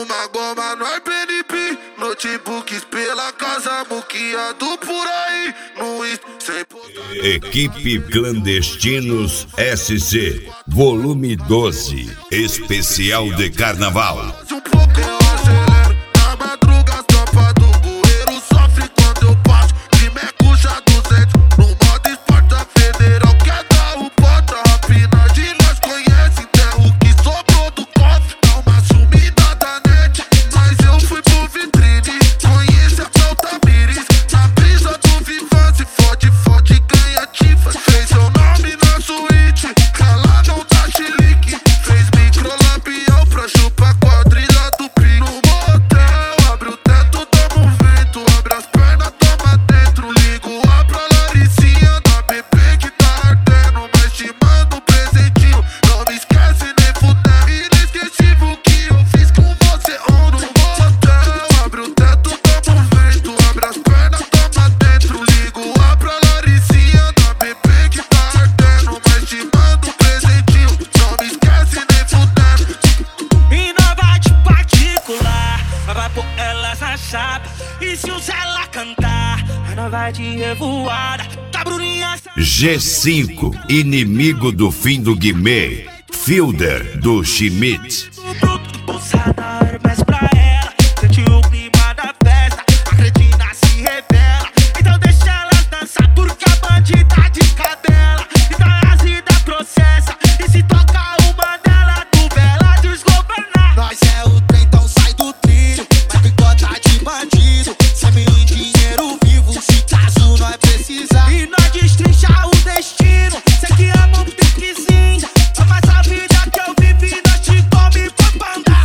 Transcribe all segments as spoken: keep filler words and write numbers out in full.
uma goma, nós P N P. Notebooks pela casa, buqueado por aí. No Insta, sem postar. Equipe Clandestinos S C, volume doze, especial de carnaval. Um pouco eu acelero, na madruga as tropas do bueiro sofre quando eu passo de mecucha duzentos. No modo esporta federal, quer dar o bota, rapinagem nós conhece, enterro que sobrou do cofre. Dá uma sumida da net, mas eu fui pro vitrine. Conhece a Altamires, na brisa do Vivan, se fode, fode, ganha tifas. Fez seu nome na suíte, ela não dá chilique. Fez microlampião pra chupar quadrilha do Pi. No motel, abre o teto, toma um vento, abre as pernas, toma dentro. Ligo a pra Laricinha da B P que tá ardendo, mas te mando um presentinho. Não me esquece nem fuder, inesquecível que eu fiz com você ontem. No motel, abre o teto, toma um vento, abre as pernas, toma dentro. Ligo a pra Laricinha da B P que tá ardendo, mas te mando um presentinho. Não me esquece nem fuder. E nós vai de particular, nós vai pôr elas na chapa. E se o Zé lá cantar, nós vai de revoada. Tá Bruninha. G cinco, inimigo do fim do Guimê, Fielder do Schmidt. O bruto, bolsada, Hermes pra ela. Sente o clima da festa, a cretina se revela. Então deixa elas dançar, porque a bandida de cadela. Então as vidas processa, e se toca uma dela, tu vela desgovernar. Nós é o trem, então sai do trilho. Vai picota de bandido, sem em dinheiro vivo, se caso nós precisar. E nós destrincha o destino, cê que ama um piquezinho. Mas a vida que eu vivi, nós te come pra andar.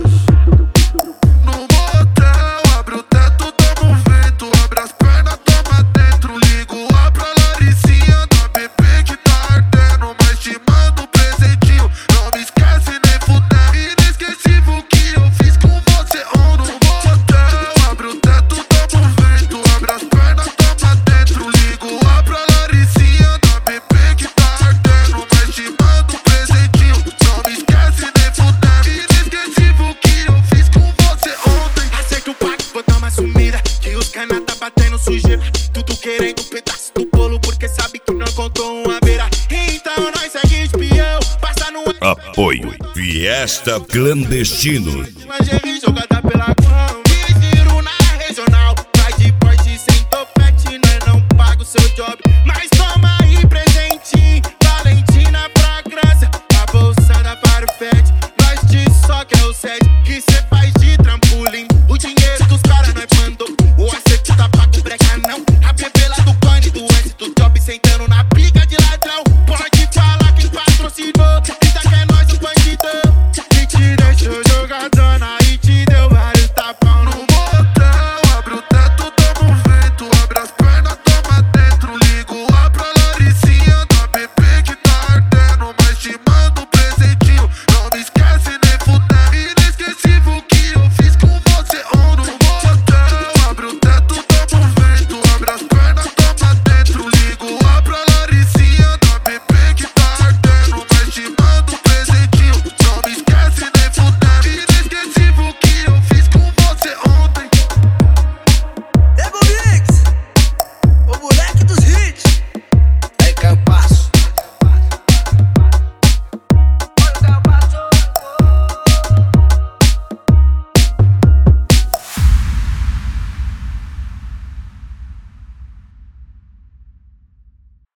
No motel, abre o teto, toma um vento, abre as pernas, toma dentro. Ligo a pra Laricinha da B P que tá ardendo, mas te mando um presentinho. Não me esquece nem fuder, inesquecível que eu fiz com você ontem. No motel, abre o teto, toma um vento, abre as pernas, toma dentro. Ligo a pra Laricinha da B P que tá ardendo, mas te mando um presentinho. Não me esquece nem fuder, inesquecível que eu fiz com você ontem. Aceita o pacto, vou dar uma sumida, que os cana tá batendo sujeira. Tudo querendo um pedaço do bolo, porque sabe que não contou uma beira. Então nós segue espião, passa no Apoio Fiesta Clandestinos. lingerie jogada pela clã. Me giro na regional, vai de porte sem topete, nós não paga o seu job. Mas toma aí presentinho, Valentina fragrância, a bolsa da Farfetch. Nós diz só que é o set, que cê faz de trampolim. O dinheiro